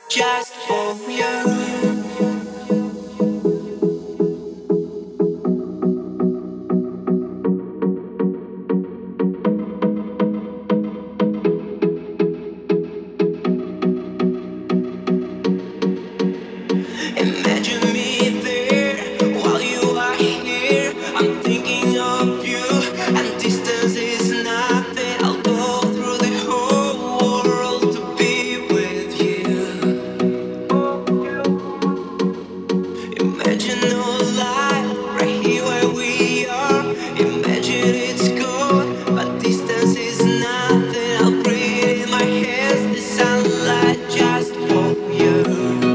just for you. Imagine me there while you are here. I'm thinking of you, and distance is nothing. I'll go through the whole world to be with you. Imagine no life right here where we are. Imagine it's gone, but distance is nothing. I'll breathe in my hands the sunlight just for you.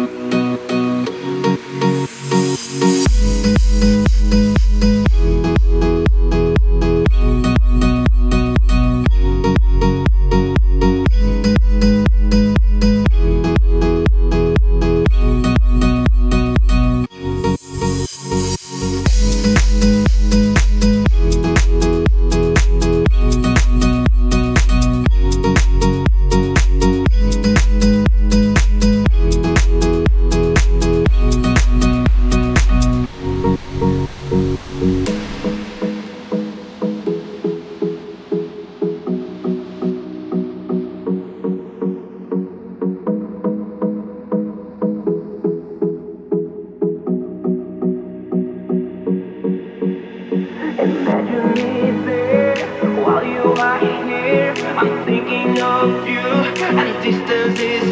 Imagine me there while you are here. I'm thinking of you, and distance is